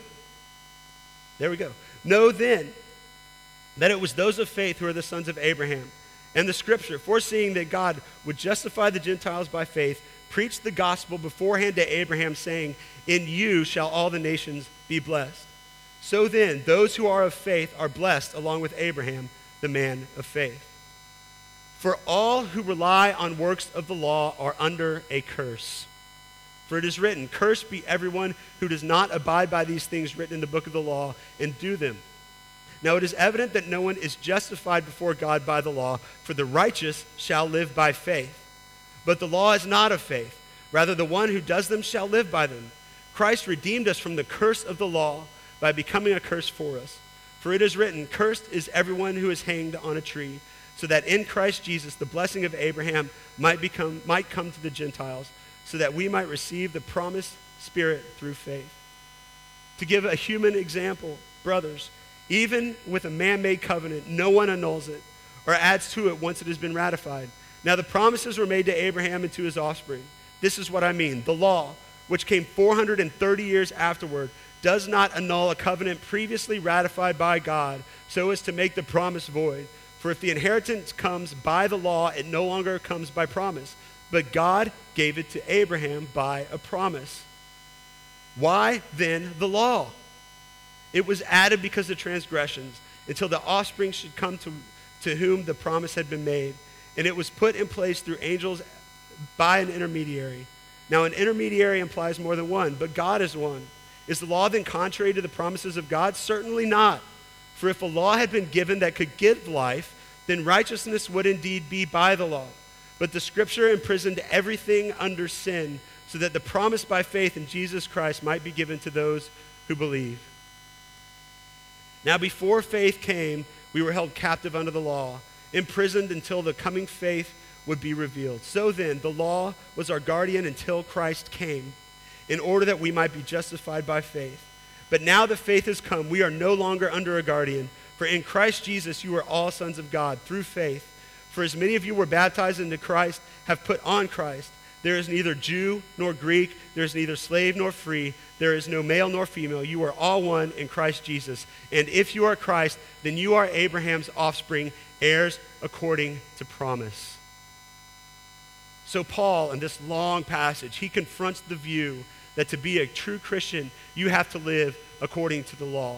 A: then that it was those of faith who are the sons of Abraham. And the scripture, foreseeing that God would justify the Gentiles by faith, preached the gospel beforehand to Abraham, saying, 'In you shall all the nations be blessed.' So then, those who are of faith are blessed along with Abraham, the man of faith. For all who rely on works of the law are under a curse. For it is written, cursed be everyone who does not abide by these things written in the book of the law and do them. Now it is evident that no one is justified before God by the law, for the righteous shall live by faith. But the law is not of faith. Rather, the one who does them shall live by them. Christ redeemed us from the curse of the law by becoming a curse for us. For it is written, cursed is everyone who is hanged on a tree, so that in Christ Jesus the blessing of Abraham might come to the Gentiles, so that we might receive the promised Spirit through faith. To give a human example, brothers, even with a man-made covenant, no one annuls it or adds to it once it has been ratified. Now the promises were made to Abraham and to his offspring. This is what I mean. The law, which came 430 years afterward, does not annul a covenant previously ratified by God so as to make the promise void. For if the inheritance comes by the law, it no longer comes by promise. But God gave it to Abraham by a promise. Why then the law? It was added because of transgressions, until the offspring should come to whom the promise had been made. And it was put in place through angels by an intermediary. Now an intermediary implies more than one, but God is one. Is the law then contrary to the promises of God? Certainly not. For if a law had been given that could give life, then righteousness would indeed be by the law. But the scripture imprisoned everything under sin, so that the promise by faith in Jesus Christ might be given to those who believe. Now before faith came, we were held captive under the law, imprisoned until the coming faith would be revealed. So then, the law was our guardian until Christ came, in order that we might be justified by faith. But now that faith has come, we are no longer under a guardian. For in Christ Jesus you are all sons of God through faith. For as many of you were baptized into Christ have put on Christ. There is neither Jew nor Greek. There is neither slave nor free. There is no male nor female. You are all one in Christ Jesus. And if you are Christ, then you are Abraham's offspring, heirs according to promise. So Paul, in this long passage, he confronts the view that to be a true Christian, you have to live according to the law.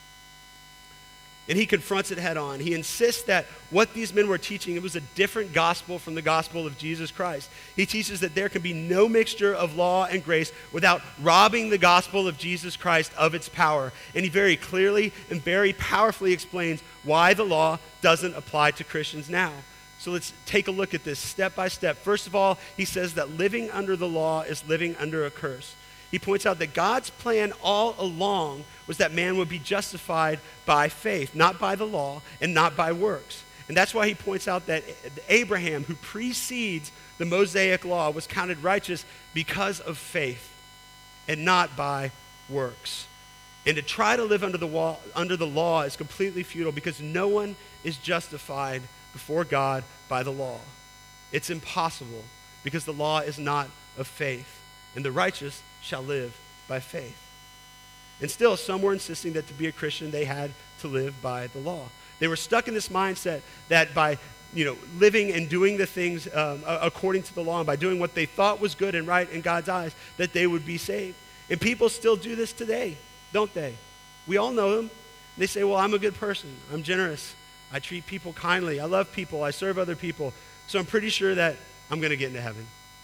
A: And he confronts it head on. He insists that what these men were teaching, it was a different gospel from the gospel of Jesus Christ. He teaches that there can be no mixture of law and grace without robbing the gospel of Jesus Christ of its power. And he very clearly and very powerfully explains why the law doesn't apply to Christians now. So let's take a look at this step by step. First of all, he says that living under the law is living under a curse. He points out that God's plan all along was that man would be justified by faith, not by the law and not by works. And that's why he points out that Abraham, who precedes the Mosaic law, was counted righteous because of faith and not by works. And to try to live under the law is completely futile because no one is justified before God by the law. It's impossible because the law is not of faith, and the righteous shall live by faith. And still, some were insisting that to be a Christian, they had to live by the law. They were stuck in this mindset that by living and doing the things according to the law, and by doing what they thought was good and right in God's eyes, that they would be saved. And people still do this today, don't they? We all know them. They say, well, I'm a good person. I'm generous. I treat people kindly. I love people. I serve other people. So I'm pretty sure that I'm going to get into heaven.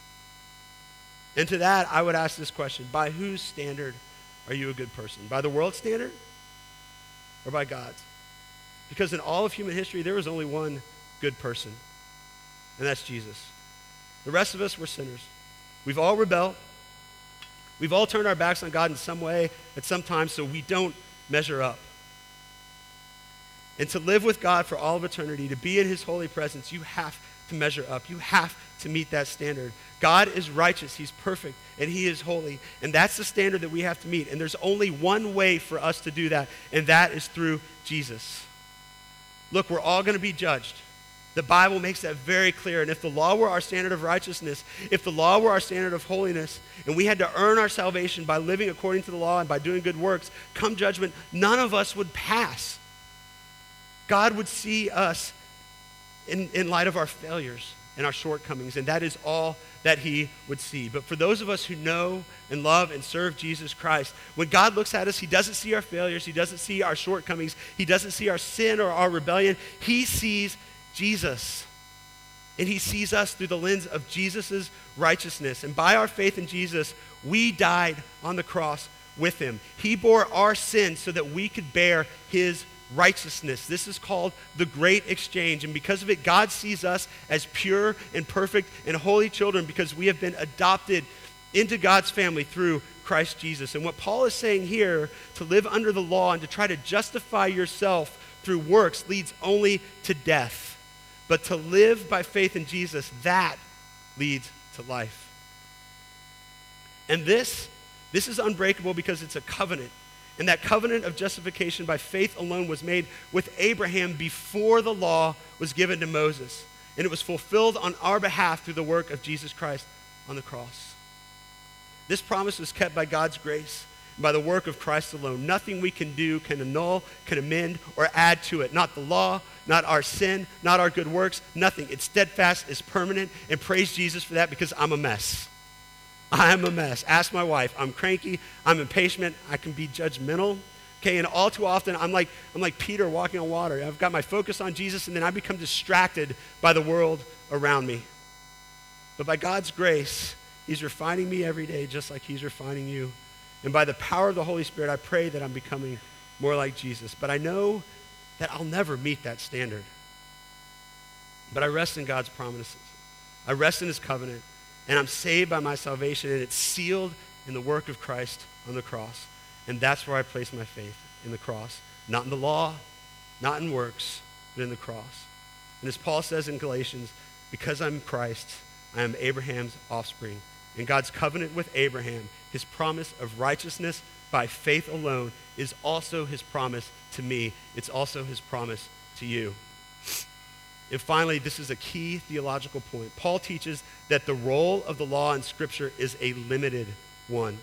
A: And to that, I would ask this question: by whose standard are you a good person? By the world's standard or by God's? Because in all of human history, there was only one good person, and that's Jesus. The rest of us were sinners. We've all rebelled. We've all turned our backs on God in some way at some time, so we don't measure up. And to live with God for all of eternity, to be in his holy presence, you have to measure up. You have to meet that standard. God is righteous, he's perfect, and he is holy. And that's the standard that we have to meet. And there's only one way for us to do that, and that is through Jesus. Look, we're all going to be judged. The Bible makes that very clear. And if the law were our standard of righteousness, if the law were our standard of holiness, and we had to earn our salvation by living according to the law and by doing good works, come judgment, none of us would pass. God would see us in light of our failures and our shortcomings, and that is all that he would see. But for those of us who know and love and serve Jesus Christ, when God looks at us, he doesn't see our failures, he doesn't see our shortcomings, he doesn't see our sin or our rebellion, he sees Jesus. And he sees us through the lens of Jesus' righteousness. And by our faith in Jesus, we died on the cross with him. He bore our sins so that we could bear his righteousness. This is called the great exchange. And because of it, God sees us as pure and perfect and holy children because we have been adopted into God's family through Christ Jesus. And what Paul is saying here, to live under the law and to try to justify yourself through works leads only to death. But to live by faith in Jesus, that leads to life. And this is unbreakable because it's a covenant. And that covenant of justification by faith alone was made with Abraham before the law was given to Moses. And it was fulfilled on our behalf through the work of Jesus Christ on the cross. This promise was kept by God's grace, by the work of Christ alone. Nothing we can do can annul, can amend, or add to it. Not the law, not our sin, not our good works, nothing. It's steadfast, it's permanent, and praise Jesus for that because I'm a mess. I'm a mess. Ask my wife. I'm cranky, I'm impatient, I can be judgmental. Okay, and all too often I'm like Peter walking on water. I've got my focus on Jesus and then I become distracted by the world around me. But by God's grace, he's refining me every day just like he's refining you. And by the power of the Holy Spirit, I pray that I'm becoming more like Jesus. But I know that I'll never meet that standard. But I rest in God's promises. I rest in his covenant. And I'm saved by my salvation. And it's sealed in the work of Christ on the cross. And that's where I place my faith, in the cross. Not in the law, not in works, but in the cross. And as Paul says in Galatians, because I'm Christ, I am Abraham's offspring. And God's covenant with Abraham, his promise of righteousness by faith alone, is also his promise to me. It's also his promise to you. And finally, this is a key theological point. Paul teaches that the role of the law in Scripture is a limited one.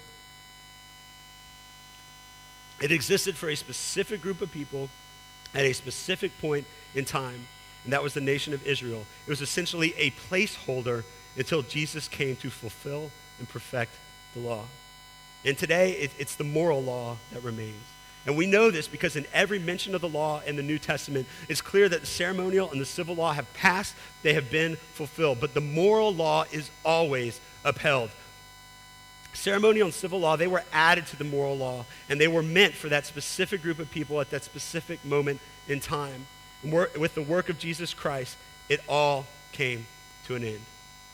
A: It existed for a specific group of people at a specific point in time, and that was the nation of Israel. It was essentially a placeholder until Jesus came to fulfill and perfect the law. And today, it's the moral law that remains. And we know this because in every mention of the law in the New Testament, it's clear that the ceremonial and the civil law have passed, they have been fulfilled. But the moral law is always upheld. Ceremonial and civil law, they were added to the moral law, and they were meant for that specific group of people at that specific moment in time. And with the work of Jesus Christ, it all came to an end.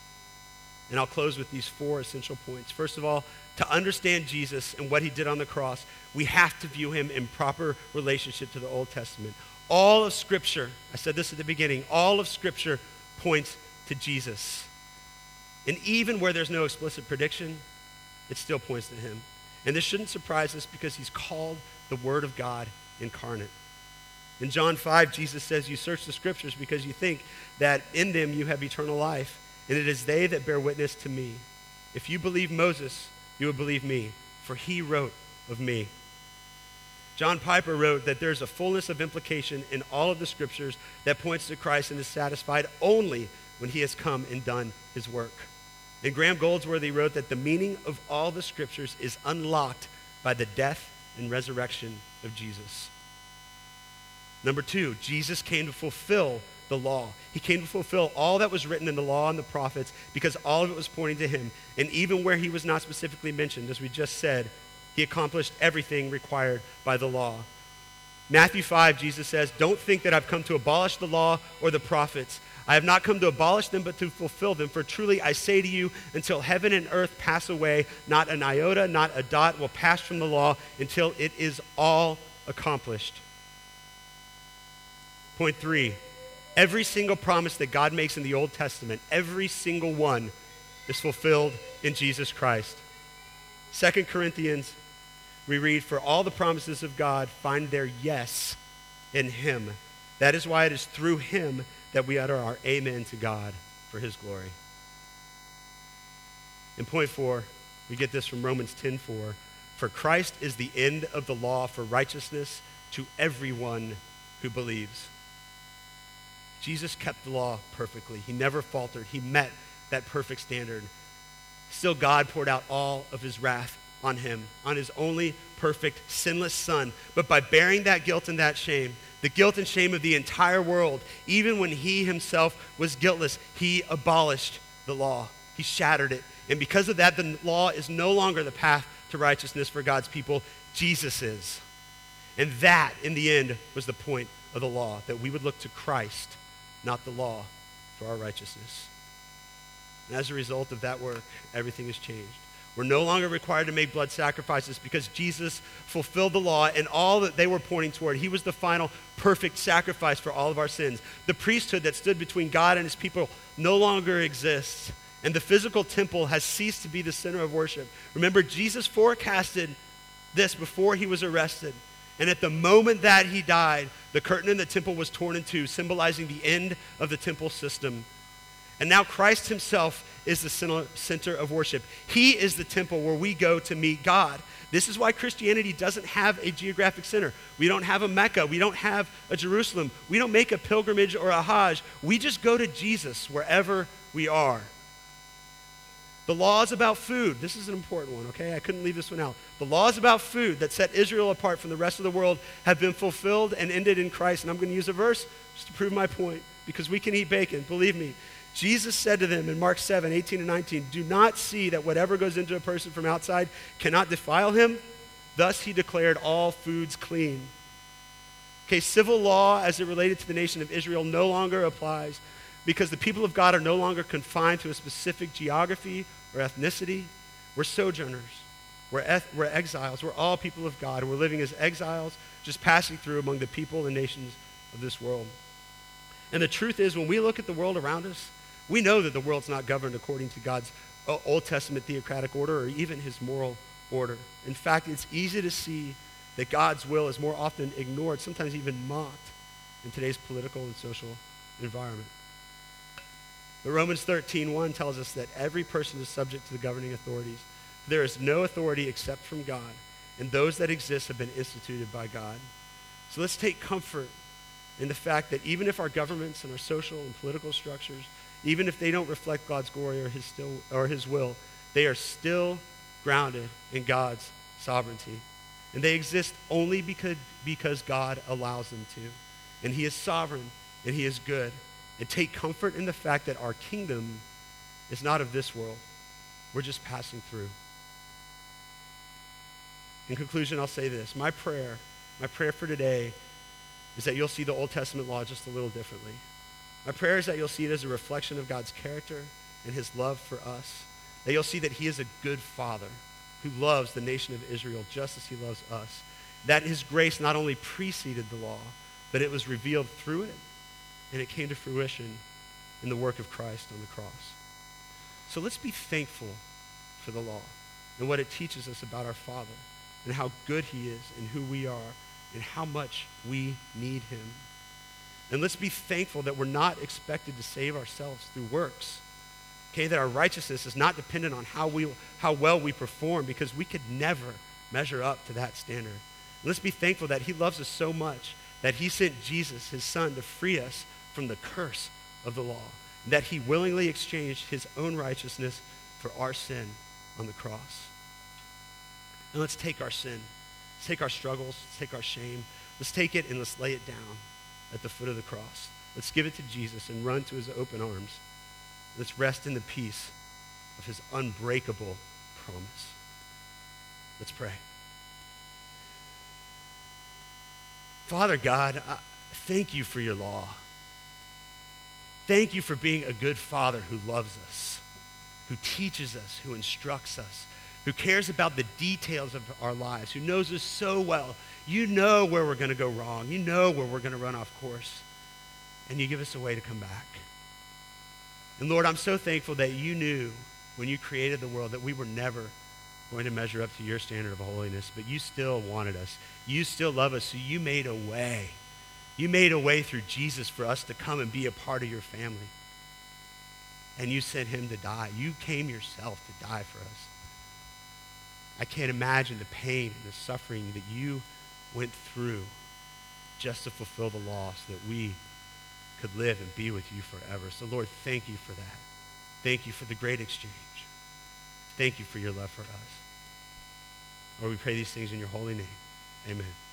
A: And I'll close with these 4 essential points. First of all, to understand Jesus and what he did on the cross, we have to view him in proper relationship to the Old Testament. All of Scripture, I said this at the beginning, all of Scripture points to Jesus. And even where there's no explicit prediction, it still points to him. And this shouldn't surprise us because he's called the Word of God incarnate. In John 5, Jesus says, you search the Scriptures because you think that in them you have eternal life, and it is they that bear witness to me. If you believe Moses, you would believe me, for he wrote of me. John Piper wrote that there's a fullness of implication in all of the Scriptures that points to Christ and is satisfied only when he has come and done his work. And Graham Goldsworthy wrote that the meaning of all the Scriptures is unlocked by the death and resurrection of Jesus. Number 2, Jesus came to fulfill the law. He came to fulfill all that was written in the law and the prophets because all of it was pointing to him. And even where he was not specifically mentioned, as we just said, he accomplished everything required by the law. Matthew 5, Jesus says, don't think that I've come to abolish the law or the prophets. I have not come to abolish them, but to fulfill them. For truly I say to you, until heaven and earth pass away, not an iota, not a dot will pass from the law until it is all accomplished. Point 3, every single promise that God makes in the Old Testament, every single one is fulfilled in Jesus Christ. 2 Corinthians, we read, for all the promises of God find their yes in him. That is why it is through him that we utter our amen to God for his glory. In point 4, we get this from Romans 10:4. For Christ is the end of the law for righteousness to everyone who believes. Jesus kept the law perfectly. He never faltered. He met that perfect standard. Still, God poured out all of his wrath on him, on his only perfect, sinless Son. But by bearing that guilt and that shame, the guilt and shame of the entire world, even when he himself was guiltless, he abolished the law. He shattered it. And because of that, the law is no longer the path to righteousness for God's people. Jesus is. And that, in the end, was the point of the law, that we would look to Christ, not the law, for our righteousness. And as a result of that work, everything has changed. We're no longer required to make blood sacrifices because Jesus fulfilled the law and all that they were pointing toward. He was the final perfect sacrifice for all of our sins. The priesthood that stood between God and his people no longer exists. And the physical temple has ceased to be the center of worship. Remember, Jesus forecasted this before he was arrested. And at the moment that he died, the curtain in the temple was torn in two, symbolizing the end of the temple system. And now Christ himself is the center of worship. He is the temple where we go to meet God. This is why Christianity doesn't have a geographic center. We don't have a Mecca. We don't have a Jerusalem. We don't make a pilgrimage or a Hajj. We just go to Jesus wherever we are. The laws about food, this is an important one, okay? I couldn't leave this one out. The laws about food that set Israel apart from the rest of the world have been fulfilled and ended in Christ. And I'm going to use a verse just to prove my point, because we can eat bacon, believe me. Jesus said to them in Mark 7, 18 and 19, "Do not see that whatever goes into a person from outside cannot defile him. Thus he declared all foods clean." Okay, civil law as it related to the nation of Israel no longer applies because the people of God are no longer confined to a specific geography or ethnicity. We're sojourners. We're exiles. We're all people of God. We're living as exiles, just passing through among the people and nations of this world. And the truth is, when we look at the world around us, we know that the world's not governed according to God's Old Testament theocratic order or even his moral order. In fact, it's easy to see that God's will is more often ignored, sometimes even mocked in today's political and social environment. But Romans 13:1 tells us that every person is subject to the governing authorities. There is no authority except from God, and those that exist have been instituted by God. So let's take comfort in the fact that even if our governments and our social and political structures, even if they don't reflect God's glory or his will, they are still grounded in God's sovereignty. And they exist only because God allows them to. And he is sovereign and he is good. And take comfort in the fact that our kingdom is not of this world. We're just passing through. In conclusion, I'll say this. My prayer for today is that you'll see the Old Testament law just a little differently. My prayer is that you'll see it as a reflection of God's character and his love for us. That you'll see that he is a good father who loves the nation of Israel just as he loves us. That his grace not only preceded the law, but it was revealed through it, and it came to fruition in the work of Christ on the cross. So let's be thankful for the law and what it teaches us about our Father and how good he is and who we are and how much we need him. And let's be thankful that we're not expected to save ourselves through works. Okay, that our righteousness is not dependent on how well we perform, because we could never measure up to that standard. And let's be thankful that he loves us so much that he sent Jesus, his son, to free us from the curse of the law, and that he willingly exchanged his own righteousness for our sin on the cross. And let's take our sin, let's take our struggles, let's take our shame, let's take it and let's lay it down at the foot of the cross. Let's give it to Jesus and run to his open arms. Let's rest in the peace of his unbreakable promise. Let's pray. Father God, thank you for your law. Thank you for being a good father who loves us, who teaches us, who instructs us, who cares about the details of our lives, who knows us so well. You know where we're going to go wrong. You know where we're going to run off course. And you give us a way to come back. And Lord, I'm so thankful that you knew when you created the world that we were never going to measure up to your standard of holiness, but you still wanted us. You still love us, so you made a way. You made a way through Jesus for us to come and be a part of your family. And you sent him to die. You came yourself to die for us. I can't imagine the pain and the suffering that you went through just to fulfill the law so that we could live and be with you forever. So Lord, thank you for that. Thank you for the great exchange. Thank you for your love for us. Lord, we pray these things in your holy name. Amen.